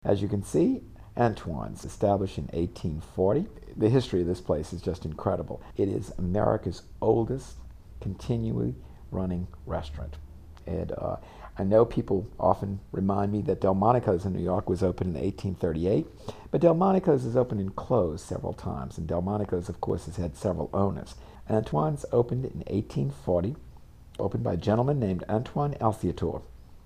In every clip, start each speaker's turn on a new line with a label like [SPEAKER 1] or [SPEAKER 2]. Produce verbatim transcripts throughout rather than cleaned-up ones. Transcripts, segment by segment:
[SPEAKER 1] As you can see, Antoine's, established in eighteen forty. The history of this place is just incredible. It is America's oldest continually running restaurant. And uh, I know people often remind me that Delmonico's in New York was opened in eighteen thirty-eight, but Delmonico's has opened and closed several times, and Delmonico's, of course, has had several owners. Antoine's opened in eighteen forty, opened by a gentleman named Antoine Alciator.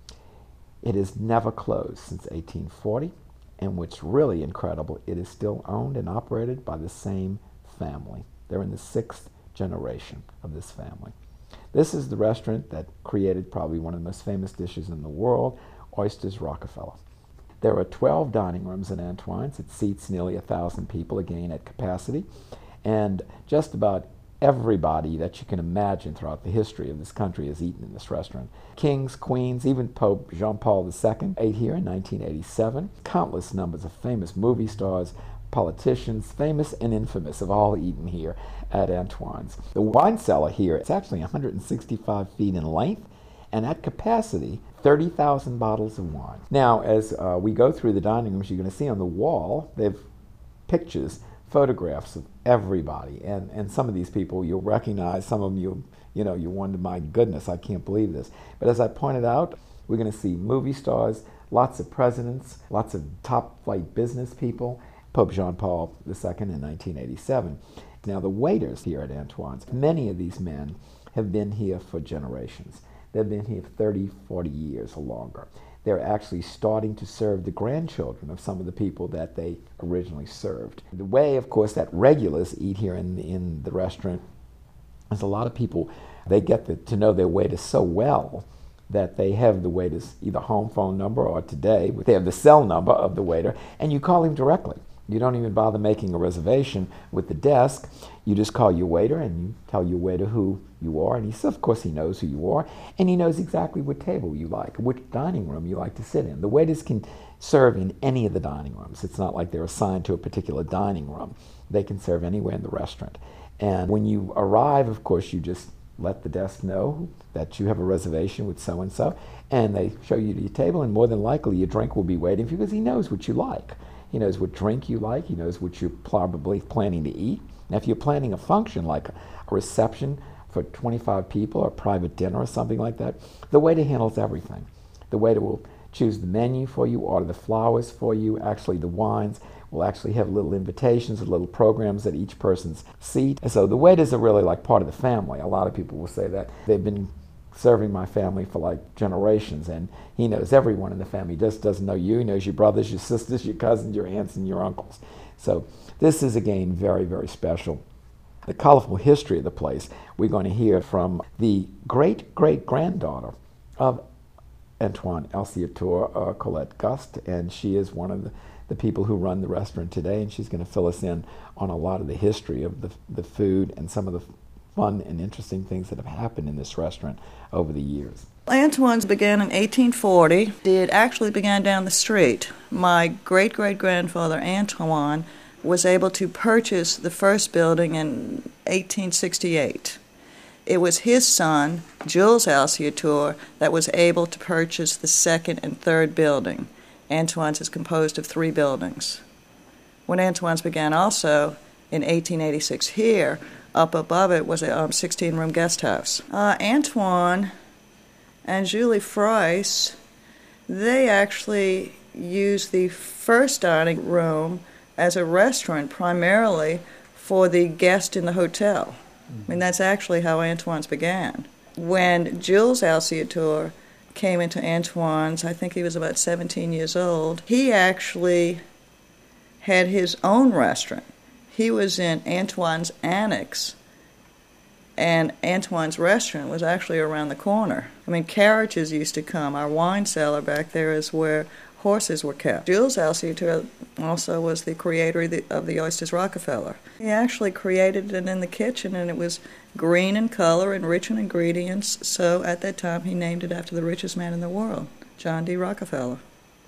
[SPEAKER 1] It has never closed since eighteen forty, and what's really incredible, it is still owned and operated by the same family. They're in the sixth generation of this family. This is the restaurant that created probably one of the most famous dishes in the world, Oysters Rockefeller. There are twelve dining rooms in Antoine's. It seats nearly a thousand people, again at capacity, and just about everybody that you can imagine throughout the history of this country has eaten in this restaurant. Kings, queens, even Pope Jean Paul the Second ate here in nineteen eighty-seven. Countless numbers of famous movie stars, politicians, famous and infamous, have all eaten here at Antoine's. The wine cellar here, it's actually one hundred sixty-five feet in length, and at capacity, thirty thousand bottles of wine. Now, as uh, we go through the dining rooms, you're going to see on the wall, they have pictures, photographs of everybody, and, and some of these people you'll recognize, some of them you you know, you wonder, my goodness, I can't believe this. But as I pointed out, we're going to see movie stars, lots of presidents, lots of top-flight business people, Pope Jean Paul the Second in nineteen eighty-seven. Now, the waiters here at Antoine's, many of these men have been here for generations. They've been here thirty, forty years or longer. They're actually starting to serve the grandchildren of some of the people that they originally served. The way, of course, that regulars eat here in, in the restaurant is a lot of people, they get the, to know their waiters so well that they have the waiter's either home phone number or today, they have the cell number of the waiter, and you call him directly. You don't even bother making a reservation with the desk. You just call your waiter and you tell your waiter who you are, and he, of course he knows who you are, and he knows exactly what table you like, which dining room you like to sit in. The waiters can serve in any of the dining rooms. It's not like they're assigned to a particular dining room. They can serve anywhere in the restaurant. And when you arrive, of course, you just let the desk know that you have a reservation with so-and-so, and they show you to your table, and more than likely your drink will be waiting for you because he knows what you like. He knows what drink you like. He knows what you're probably planning to eat. Now, if you're planning a function like a reception for twenty-five people or a private dinner or something like that, the waiter handles everything. The waiter will choose the menu for you, order the flowers for you. Actually, the wines will actually have little invitations, little programs at each person's seat. And so the waiters are really like part of the family. A lot of people will say that they've been serving my family for like generations, and he knows everyone in the family. He just doesn't know you. He knows your brothers, your sisters, your cousins, your aunts, and your uncles. So this is, again, very, very special. The colorful history of the place, we're going to hear from the great-great-granddaughter of Antoine Alciator, uh, Colette Gust, and she is one of the, the people who run the restaurant today, and she's going to fill us in on a lot of the history of the, the food and some of the fun and interesting things that have happened in this restaurant over the years.
[SPEAKER 2] Antoine's began in eighteen forty. It actually began down the street. My great-great-grandfather, Antoine, was able to purchase the first building in eighteen sixty-eight. It was his son, Jules Alciator, that was able to purchase the second and third building. Antoine's is composed of three buildings. When Antoine's began also, in eighteen eighty-six here, up above it was a sixteen-room guest house. Uh, Antoine and Julie Freiss, they actually used the first dining room as a restaurant primarily for the guest in the hotel. Mm-hmm. I mean, that's actually how Antoine's began. When Jules Alciator came into Antoine's, I think he was about seventeen years old, he actually had his own restaurant. He was in Antoine's Annex, and Antoine's restaurant was actually around the corner. I mean, carriages used to come. Our wine cellar back there is where horses were kept. Jules Alciator also was the creator of the, of the Oysters Rockefeller. He actually created it in the kitchen, and it was green in color and rich in ingredients, so at that time he named it after the richest man in the world, John D. Rockefeller.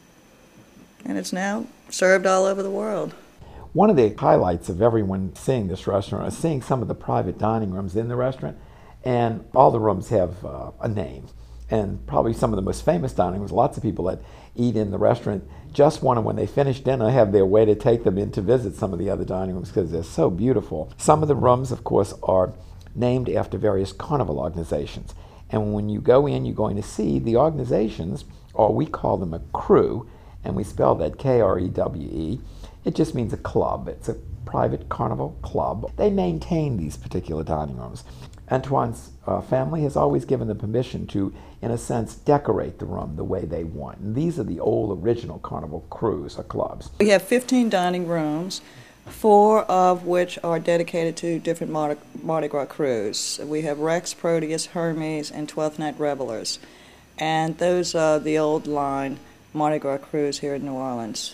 [SPEAKER 2] And it's now served all over the world.
[SPEAKER 1] One of the highlights of everyone seeing this restaurant is seeing some of the private dining rooms in the restaurant, and all the rooms have uh, a name. And probably some of the most famous dining rooms, lots of people that eat in the restaurant just want to, when they finish dinner, have their way to take them in to visit some of the other dining rooms because they're so beautiful. Some of the rooms, of course, are named after various carnival organizations. And when you go in, you're going to see the organizations, or we call them a crew, and we spell that K R E W E. It just means a club. It's a private carnival club. They maintain these particular dining rooms. Antoine's uh, family has always given them permission to, in a sense, decorate the room the way they want. And these are the old original carnival crews or clubs.
[SPEAKER 2] We have fifteen dining rooms, four of which are dedicated to different Mardi, Mardi Gras crews. We have Rex, Proteus, Hermes, and Twelfth Night Revelers. And those are the old line Mardi Gras crews here in New Orleans.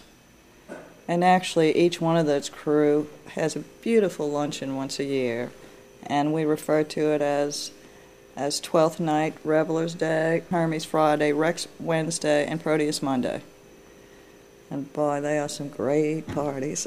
[SPEAKER 2] And actually, each one of those crew has a beautiful luncheon once a year. And we refer to it as as Twelfth Night Revelers Day, Hermes Friday, Rex Wednesday, and Proteus Monday. And boy, they are some great parties.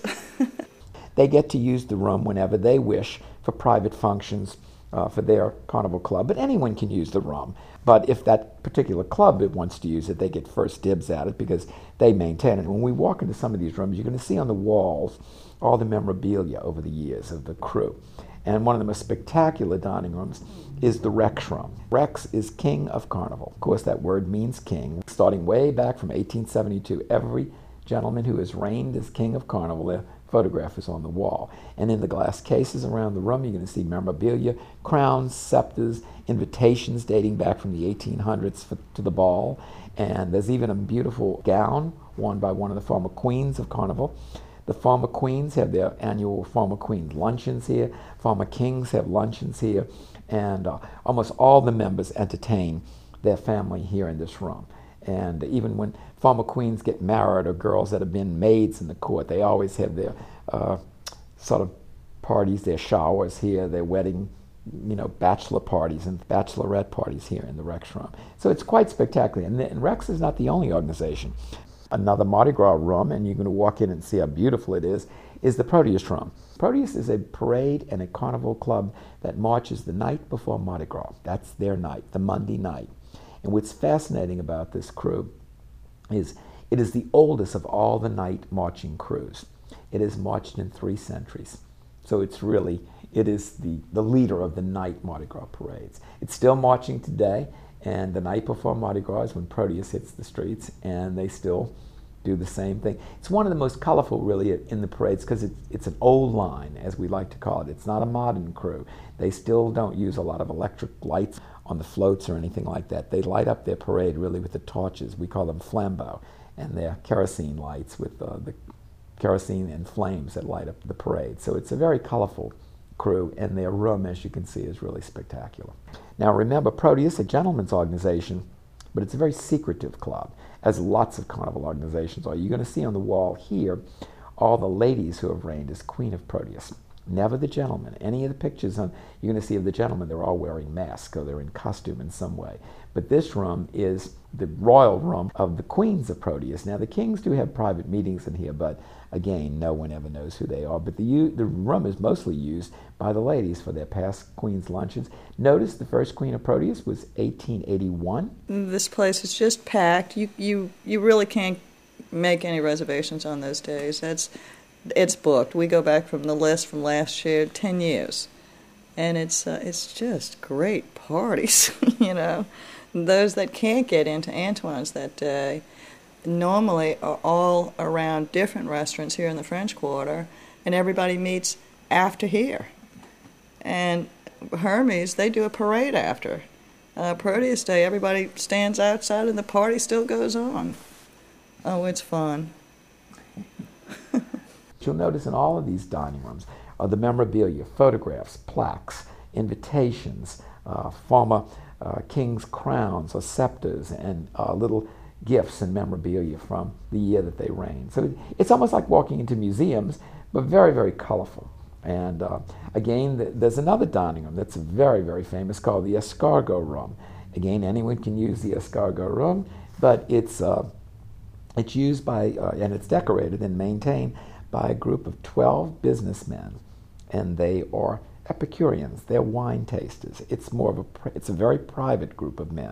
[SPEAKER 1] They get to use the room whenever they wish for private functions uh, for their carnival club, but anyone can use the room. But if that particular club wants to use it, they get first dibs at it because they maintain it. When we walk into some of these rooms, you're going to see on the walls all the memorabilia over the years of the crew. And one of the most spectacular dining rooms is the Rex room. Rex is king of carnival. Of course, that word means king. Starting way back from eighteen seventy-two, every gentleman who has reigned as king of carnival, their photograph is on the wall. And in the glass cases around the room, you're going to see memorabilia, crowns, scepters, invitations dating back from the eighteen hundreds for, to the ball. And there's even a beautiful gown worn by one of the former queens of carnival. The former queens have their annual former queen luncheons here. Former kings have luncheons here. And uh, almost all the members entertain their family here in this room. And even when former queens get married or girls that have been maids in the court, they always have their uh, sort of parties, their showers here, their wedding, you know, bachelor parties and bachelorette parties here in the Rex room. So it's quite spectacular. And, the, and Rex is not the only organization. Another Mardi Gras room, and you're going to walk in and see how beautiful it is, is the Proteus room. Proteus is a parade and a carnival club that marches the night before Mardi Gras. That's their night, the Monday night. And what's fascinating about this crew is it is the oldest of all the night marching crews. It has marched in three centuries. So it's really, it is the, the leader of the night Mardi Gras parades. It's still marching today. And the night before Mardi Gras is when Proteus hits the streets, and they still do the same thing. It's one of the most colorful, really, in the parades because it's, it's an old line, as we like to call it. It's not a modern crew. They still don't use a lot of electric lights on the floats or anything like that. They light up their parade, really, with the torches. We call them flambeaux, and they're kerosene lights with uh, the kerosene and flames that light up the parade. So it's a very colorful crew, and their room, as you can see, is really spectacular. Now remember, Proteus, a gentleman's organization, but it's a very secretive club, as lots of carnival organizations are. You're going to see on the wall here all the ladies who have reigned as Queen of Proteus. Never the gentlemen. Any of the pictures on, you're going to see of the gentlemen, they're all wearing masks, or they're in costume in some way. But this room is the royal room of the queens of Proteus. Now the kings do have private meetings in here, but again, no one ever knows who they are. But the, the room is mostly used by the ladies for their past queen's luncheons. Notice the first queen of Proteus was eighteen eighty-one.
[SPEAKER 2] This place is just packed. You you you really can't make any reservations on those days. That's it's booked. We go back from the list from last year, ten years, and it's uh, it's just great parties, you know. Those that can't get into Antoine's that day normally are all around different restaurants here in the French Quarter, and everybody meets after here. And Hermes, they do a parade after. Uh, Proteus Day, everybody stands outside and the party still goes on. Oh, it's fun.
[SPEAKER 1] You'll notice in all of these dining rooms are the memorabilia, photographs, plaques, invitations, uh, former uh, king's crowns or scepters, and uh, little gifts and memorabilia from the year that they reigned. So it's almost like walking into museums, but very, very colorful. And uh, again, th there's another dining room that's very, very famous called the Escargot Room. Again, anyone can use the Escargot Room, but it's, uh, it's used by, uh, and it's decorated and maintained by a group of twelve businessmen, and they are Epicureans. They're wine tasters. It's more of a, it's a very private group of men.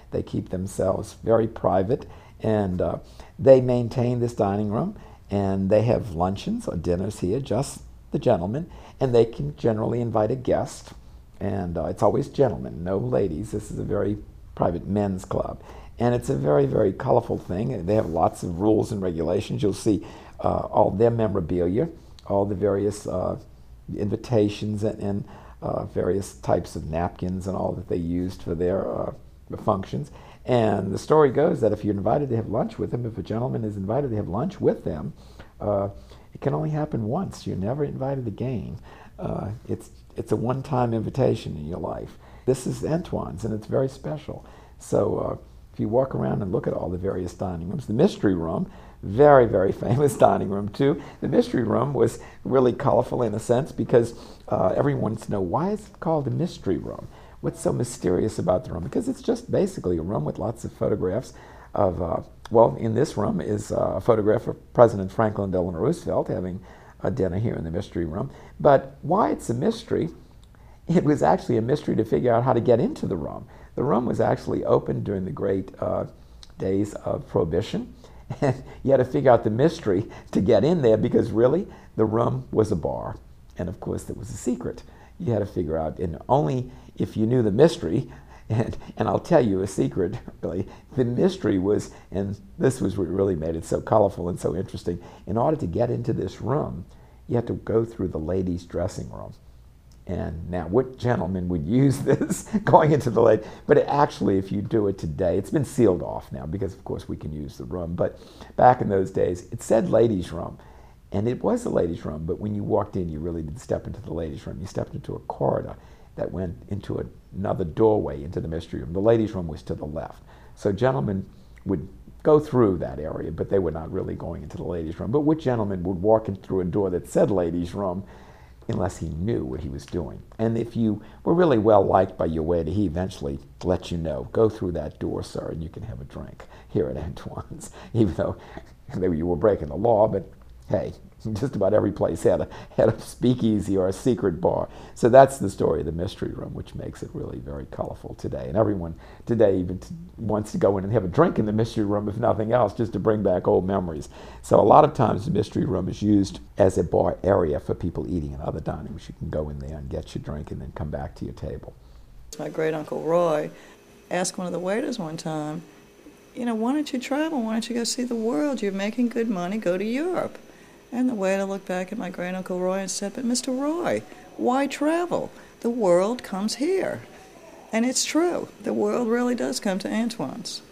[SPEAKER 1] They keep themselves very private, and uh, they maintain this dining room, and they have luncheons or dinners here, just the gentlemen, and they can generally invite a guest, and uh, it's always gentlemen, no ladies. This is a very private men's club, and it's a very, very colorful thing. They have lots of rules and regulations. You'll see uh, all their memorabilia, all the various uh, invitations and, and uh, various types of napkins and all that they used for their uh, functions. And the story goes that if you're invited to have lunch with them, if a gentleman is invited to have lunch with them, uh, it can only happen once. You're never invited again. Uh, it's it's a one-time invitation in your life. This is Antoine's, and it's very special. So uh, if you walk around and look at all the various dining rooms, the Mystery Room, very, very famous dining room too. The Mystery Room was really colorful in a sense because uh, everyone wants to know, why is it called the Mystery Room? What's so mysterious about the room? Because it's just basically a room with lots of photographs of, uh, well, in this room is uh, a photograph of President Franklin Delano Roosevelt having a dinner here in the Mystery Room. But why it's a mystery, it was actually a mystery to figure out how to get into the room. The room was actually opened during the great uh, days of Prohibition, and you had to figure out the mystery to get in there because really the room was a bar. And of course, there was a secret. You had to figure out, and only if you knew the mystery, and, and I'll tell you a secret, really, the mystery was, and this was what really made it so colorful and so interesting, in order to get into this room, you had to go through the ladies' dressing room. And now, what gentleman would use this going into the lady? But it actually, if you do it today, it's been sealed off now because, of course, we can use the room. But back in those days, it said ladies' room. And it was the ladies' room, but when you walked in, you really didn't step into the ladies' room. You stepped into a corridor that went into a, another doorway into the Mystery Room. The ladies' room was to the left. So gentlemen would go through that area, but they were not really going into the ladies' room. But what gentleman would walk in through a door that said ladies' room unless he knew what he was doing? And if you were really well liked by your waiter, he eventually let you know, go through that door, sir, and you can have a drink here at Antoine's, even though you were breaking the law. But hey, just about every place had a, had a speakeasy or a secret bar. So that's the story of the Mystery Room, which makes it really very colorful today. And everyone today even t- wants to go in and have a drink in the Mystery Room, if nothing else, just to bring back old memories. So a lot of times the Mystery Room is used as a bar area for people eating in other dining rooms. You can go in there and get your drink and then come back to your table.
[SPEAKER 2] My great-uncle Roy asked one of the waiters one time, you know, why don't you travel? Why don't you go see the world? You're making good money. Go to Europe. And the waiter looked back at my great-uncle Roy and said, but Mister Roy, why travel? The world comes here. And it's true. The world really does come to Antoine's.